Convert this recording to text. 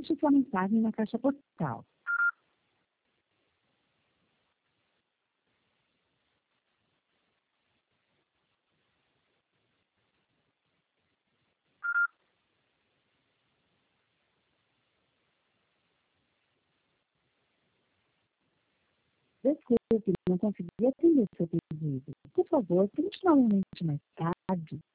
deixe sua mensagem na caixa postal. Desculpe, não consegui atender seu pedido. Por favor, tente novamente mais tarde.